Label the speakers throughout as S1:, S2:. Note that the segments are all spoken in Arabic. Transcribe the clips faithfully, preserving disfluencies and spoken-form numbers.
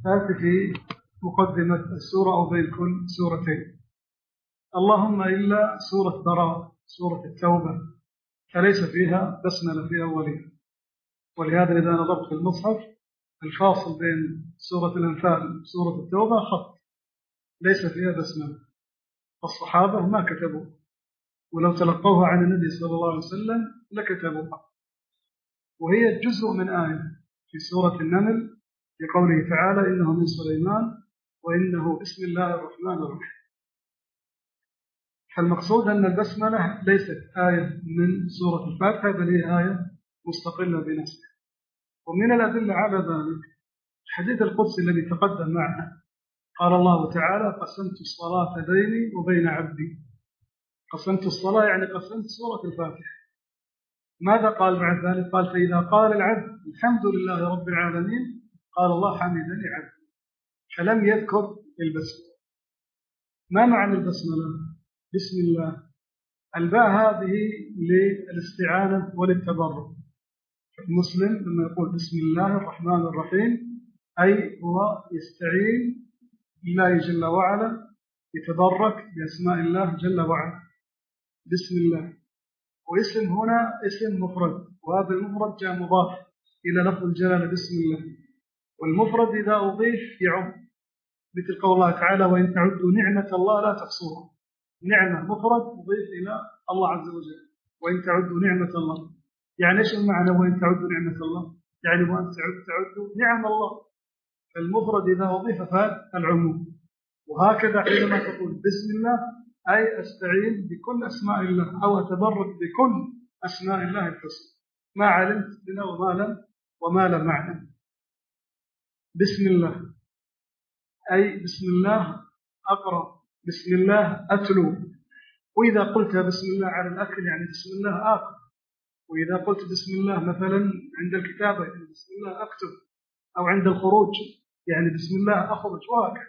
S1: تأتي في مقدمة السورة أو بين كل سورتين، اللهم إلا سورة براء سورة التوبة فليس فيها بسملة في أولها، ولهذا إذا نظرت في المصحف الفاصل بين سورة الأنفال وسورة التوبة خط ليس فيها بسملة، الصحابة ما كتبوا، ولو تلقوها عن النبي صلى الله عليه وسلم لكتبوها. وهي جزء من آية في سورة النمل لقوله تعالى إنه من سليمان وإنه بسم الله الرحمن الرحيم. فالمقصود أن البسملة ليست آية من سورة الفاتحة، بل هي آية مستقلة بنفسها. ومن الأدلة على ذلك الحديث القدسي الذي تقدم معنا، قال الله تعالى قسمت الصلاة بيني وبين عبدي. قسمت الصلاة يعني قسمت سورة الفاتحة. ماذا قال بعد ذلك؟ قال فإذا قال العبد الحمد لله رب العالمين قال الله حمدني عبدي، فلم يذكر البسملة. ما معنى البسملة؟ بسم الله. الباء هذه للاستعانة وللتبرك. المسلم لما يقول بسم الله الرحمن الرحيم أي هو يستعين بالله جل وعلا، يتبرك بأسماء الله جل وعلا. بسم الله. واسم هنا اسم مفرد، وهذا المفرد جاء مضاف إلى لفظ الجلالة بسم الله، والمفرد إذا أضيف يعم، مثل قول الله تعالى وإن تعدوا نعمة الله لا تحصوها. نعمة مفرد مضيف إلى الله عز وجل، وإن تعدوا نعمة الله، يعني إيش المعنى وإن تعدوا نعمة الله؟ يعني وأن تعدوا نعم الله، فالمفرد إذا أضيف فاد العموم. وهكذا حينما تقول بسم الله أي أستعين بكل أسماء الله أو أتبرك بكل أسماء الله الحسنى، ما علمت بنا وما لم وما لم أعلم. بسم الله أي بسم الله أقرأ، بسم الله أتلو. وإذا قلت بسم الله على الأكل يعني بسم الله آكل، وإذا قلت بسم الله مثلا عند الكتابة يعني بسم الله أكتب، أو عند الخروج يعني بسم الله أخرج، وهكذا.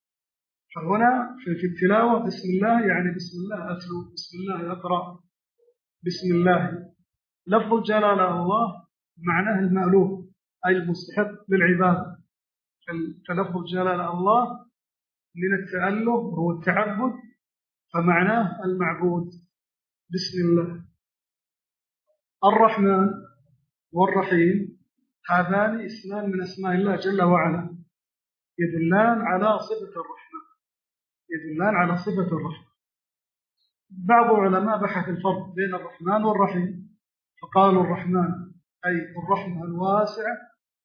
S1: فهنا في التلاوة بسم الله يعني بسم الله أتلو، بسم الله أقرأ، بسم الله. لفظ الجلالة الله معناه المألوف أي المستحق للعبادة، فلفظ الجلالة الله من التأله هو التعبد، فمعناه المعبود. بسم الله. الرحمن والرحيم هذان اسمان من أسماء الله جل وعلا يدلان على صفة الرحمة، يدلان على صفة الرحمة. بعض العلماء بحث الفرق بين الرحمن والرحيم، فقالوا الرحمن أي الرحمة الواسعة،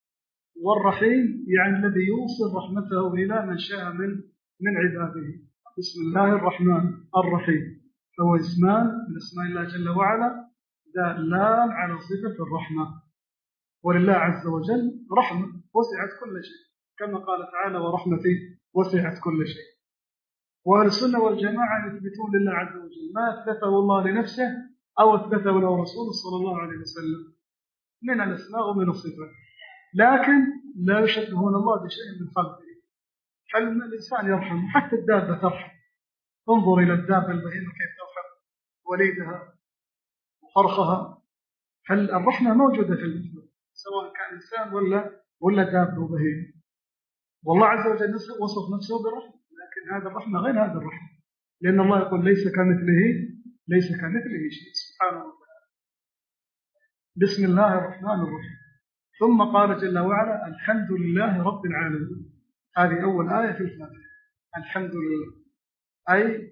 S1: والرحيم يعني الذي يوصل رحمته إلى من شاء من من عباده. بسم الله الرحمن الرحيم فهو اسمان من اسماء الله جل وعلا دالان على صفة الرحمة. ولله عز وجل رحمة وسعت كل شيء، كما قال تعالى ورحمتي وسعت كل شيء. وأهل السنة والجماعة يثبتون لله عز وجل ما أثبته الله لنفسه أو أثبته له رسوله صلى الله عليه وسلم من الأسماء ومن الصفات، لكن لا يشبهون الله بشيء من خلقه. فالإنسان يرحم، حتى الدابة ترحم. انظر إلى الدابة البهيمة كيف ترحم وليدها وفرخها. هل الرحمة موجودة في المخلوق سواء كان إنسان ولا ولا دابة وبهيمة؟ والله عز وجل وصف نفسه بالرحمة، لكن هذا الرحمة غير هذا الرحمة، لأن الله يقول ليس كمثله ليس كمثله شيء سبحانه وتعالى. بسم الله الرحمن الرحيم. ثم قال جل وعلا الحمد لله رب العالمين. هذه أول آية في الفاتحة، الحمد لله أي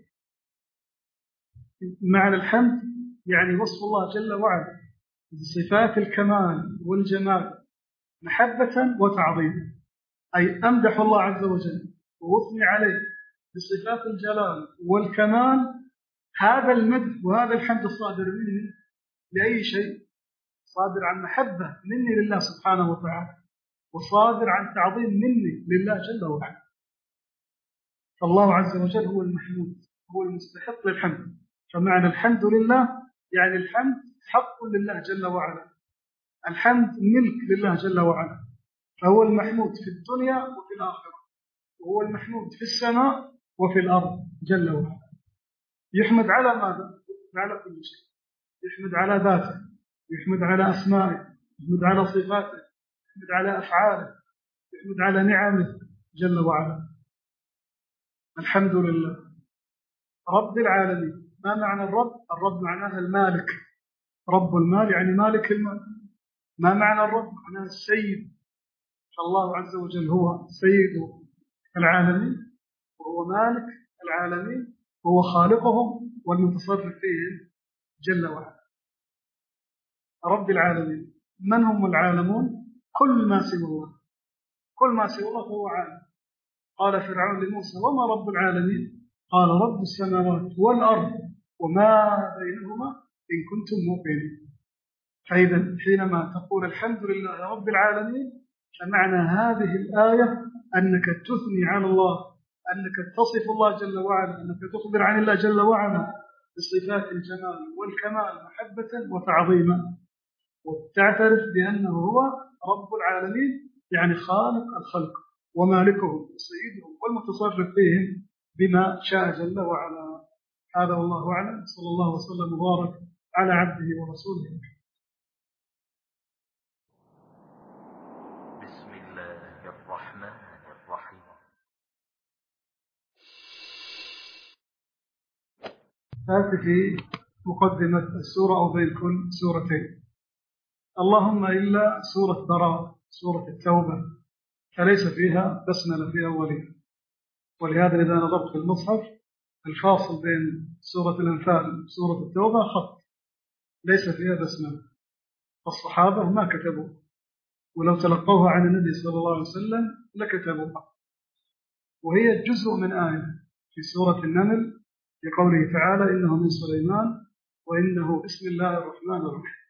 S1: معنى الحمد يعني وصف الله جل وعلا بصفات الكمال والجمال محبة وتعظيما، أي أمدح الله عز وجل وأثني عليه بصفات الجلال والكمال. هذا المدح وهذا الحمد الصادر مني لأي شيء؟ صادر عن محبة مني لله سبحانه وتعالى، وصادر عن تعظيم مني لله جل وعلا. فالله عز وجل هو المحمود، هو المستحق للحمد. فمعنى الحمد لله يعني الحمد حق لله جل وعلا، الحمد ملك لله جل وعلا، فهو المحمود في الدنيا وفي الآخرة، وهو المحمود في السماء وفي الأرض جل وعلا. يحمد على ماذا؟ يحمد على كل شيء، يحمد على ذاته، يحمد على أسمائه، يحمد على صفاته، يحمد على أفعاله، يحمد على نعمه، جل وعلا. الحمد لله رب العالمين. ما معنى الرب؟ الرب معناها المالك، رب المال يعني مالك المال. ما معنى الرب؟ معناها السيد. فالله عز وجل هو سيد العالمين، وهو مالك العالمين، وهو خالقهم والمتصرف فيهم جل وعلا. رب العالمين. من هم العالمون؟ كل ما سوى الله، كل ما سوى الله فهو عالم. قال فرعون لموسى وما رب العالمين؟ قال رب السماوات والأرض وما بينهما إن كنتم موقنين. فإذا حينما تقول الحمد لله رب العالمين، فمعنى هذه الآية أنك تثني على الله، أنك تصف الله جل وعلا، أنك تخبر عن الله جل وعلا بصفات الجمال والكمال محبة وتعظيما، وتعترف بأنه هو رب العالمين، يعني خالق الخلق ومالكهم وسيدهم والمتصرف فيهم بما شاء جل وعلا. هذا والله أعلم. صلى الله وسلم وبارك على عبده ورسوله.
S2: بسم الله الرحمن الرحيم.
S1: هذه في مقدمة السورة أو بين كل سورتين، اللهم إلا سورة براء، سورة التوبة، فليس فيها بسملة في أولها، ولهذا إذا نظرت في المصحف الفاصل بين سورة الأنفال وسورة التوبة خط، ليس فيها بسملة. الصحابة ما كتبوا، ولو تلقوها عن النبي صلى الله عليه وسلم لكتبوها. وهي جزء من آية في سورة النمل في قوله تعالى إنه من سليمان وإنه بسم الله الرحمن الرحيم.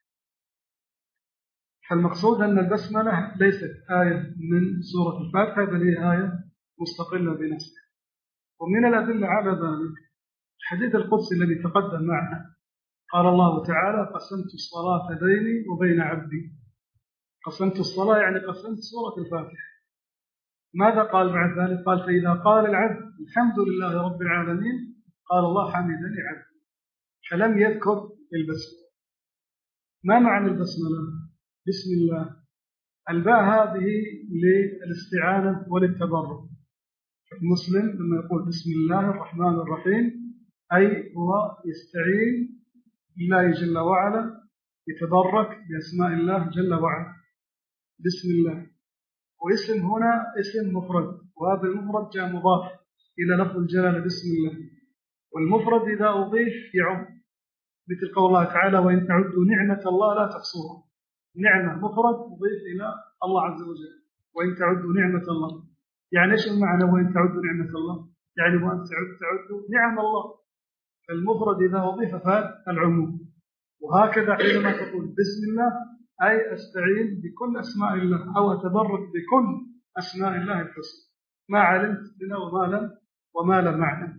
S1: فالمقصود أن البسملة ليست آية من سورة الفاتحة، بل هي آية مستقلة بنفسها. ومن الأدلة على ذلك الحديث القدسي الذي تقدم معنا، قال الله تعالى قسمت الصلاة بيني وبين عبدي. قسمت الصلاة يعني قسمت سورة الفاتحة. ماذا قال بعد ذلك؟ قال فإذا قال العبد الحمد لله رب العالمين قال الله حمدني عبدي، فلم يذكر البسملة. ما معنى البسملة؟ بسم الله. الباء هذه للاستعانة وللتبرك. المسلم لما يقول بسم الله الرحمن الرحيم أي هو يستعين بالله جل وعلا، يتبرك بأسماء الله جل وعلا. بسم الله. واسم هنا اسم مفرد، وهذا المفرد جاء مضاف إلى لفظ الجلالة بسم الله. والمفرد إذا أضيف يعم، مثل قول الله تعالى وإن تعدوا نعمة الله لا تحصوها. نعمة مفرد مضيف إلى الله عز وجل، وإن تعدوا نعمة الله. يعني إيش المعنى وإن تعدوا نعمة الله؟ يعني وأن تعدوا تعدوا نعم الله. المفرد إذا أضيف فاد العموم. وهكذا حينما تقول بسم الله أي أستعين بكل أسماء الله أو أتبرك بكل أسماء الله الحسنى، ما علمت بنا وما لم وما لم أعلم.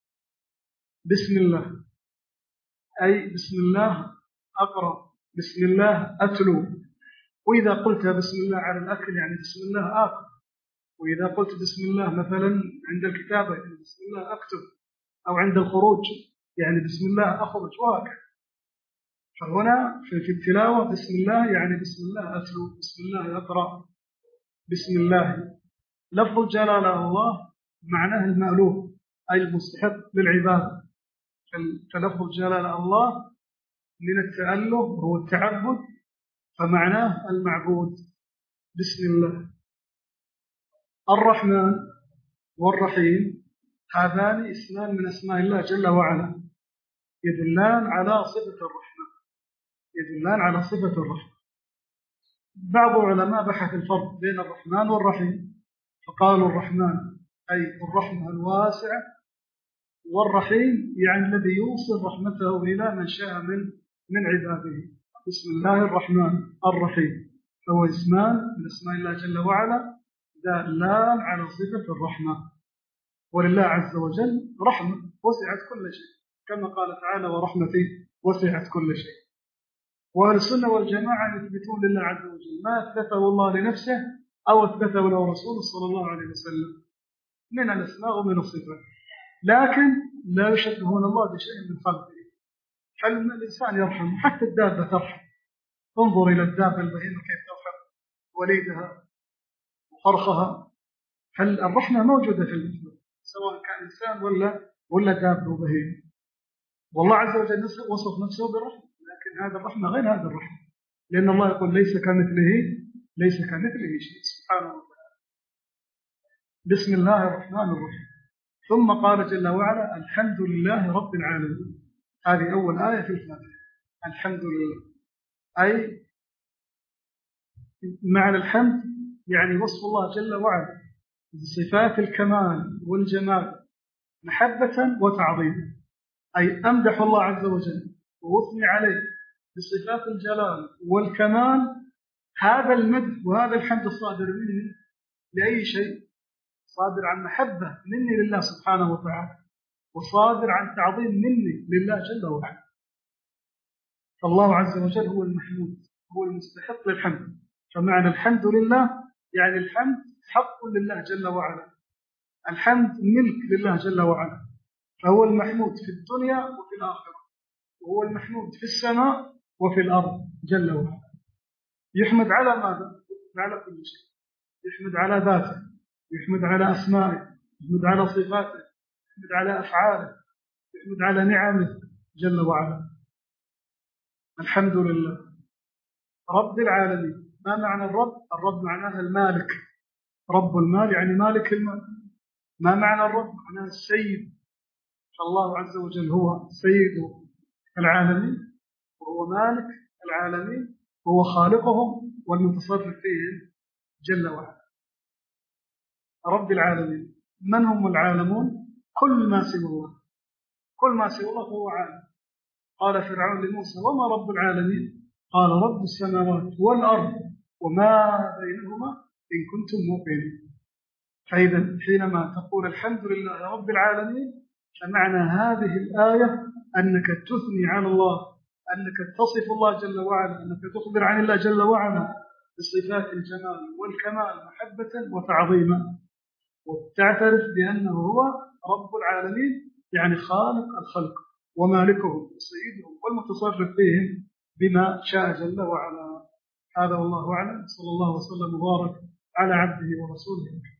S1: بسم الله أي بسم الله أقرأ، بسم الله أتلو. وإذا قلت بسم الله على الأكل يعني بسم الله آكل. وإذا قلت بسم الله مثلا عند الكتابة يعني بسم الله أكتب، أو عند الخروج يعني بسم الله أخرج، وهكذا. فهنا في التلاوة بسم الله يعني بسم الله أتلو، بسم الله أقرأ، بسم الله. لفظ الجلالة الله معناه المألوف أي المستحق للعبادة. فلفظ الجلالة الله من التأله هو التعبد، فمعناه المعبود. بسم الله. الرحمن والرحيم هذان اسمان من أسماء الله جل وعلا، يدلان على صفة الرحمة، يدلان على صفة الرحمة. بعض العلماء بحث الفرق بين الرحمن والرحيم، فقالوا الرحمن أي الرحمة الواسعة، والرحيم يعني الذي يوصل رحمته إلى من شاء من من عباده. بسم الله الرحمن الرحيم فهو اسمان من اسماء الله جل وعلا دالان على صفة الرحمة. ولله عز وجل رحمة وسعت كل شيء، كما قال تعالى ورحمتي وسعت كل شيء. وأهل السنة والجماعة يثبتون لله عز وجل ما أثبته الله لنفسه أو أثبته له رسوله صلى الله عليه وسلم من الأسماء ومن الصفات، لكن لا يشبهون الله بشيء من خلقه. فالإنسان يرحم، حتى الدابة ترحم. انظر إلى الدابة البهيمة كيف ترحم وليدها وفرخها، فالرحمة موجودة في المخلوق سواء كان إنسان ولا ولا دابة وبهيمة. والله عز وجل وصف نفسه بالرحمة، لكن هذا الرحمة غير هذا الرحمة، لأن الله يقول ليس كمثله ليس كمثله شيء سبحانه وتعالى. بسم الله الرحمن الرحيم. ثم قال جل وعلا الحمد لله رب العالمين. هذه أول آية في الفاتحة، الحمد لله، أي معنى الحمد يعني وصف الله جل وعلا بصفات الكمال والجمال محبة وتعظيما، أي أمدح الله عز وجل وأثني عليه بصفات الجلال والكمال. هذا المدح وهذا الحمد الصادر مني لأي شيء؟ صادر عن محبة مني لله سبحانه وتعالى، وصادر عن تعظيم مني لله جل وعلا. فالله عز وجل هو المحمود، هو المستحق للحمد. فمعنى الحمد لله يعني الحمد حق لله جل وعلا، الحمد ملك لله جل وعلا، فهو المحمود في الدنيا وفي الآخرة، وهو المحمود في السماء وفي الأرض جل وعلا. يحمد على ماذا؟ يحمد على كل شيء، يحمد على ذاته، يحمد على أسمائه، يحمد على صفاته، يحمد على أفعاله، يحمد على نعمه جل وعلا. الحمد لله رب العالمين. ما معنى الرب؟ الرب معناها المالك، رب المال يعني مالك المال. ما معنى الرب؟ معناها السيد. فالله عز وجل هو سيد العالمين، وهو مالك العالمين، وهو خالقهم والمتصرف فيهم جل وعلا. رب العالمين. من هم العالمون؟ كل ما سوى الله، كل ما سوى الله فهو عالم. قال فرعون لموسى وما رب العالمين؟ قال رب السماوات والأرض وما بينهما إن كنتم موقنين. فإذا حينما تقول الحمد لله رب العالمين فمعنى هذه الآية أنك تثني على الله، أنك تصف الله جل وعلا، أنك تخبر عن الله جل وعلا بصفات الجمال والكمال محبة وتعظيما، وتعترف بأنه هو رب العالمين يعني خالق الخلق ومالكهم وسيدهم والمتصرف فيهم بما شاء جل وعلا. هذا والله أعلم. صلى الله وسلم وبارك على عبده ورسوله.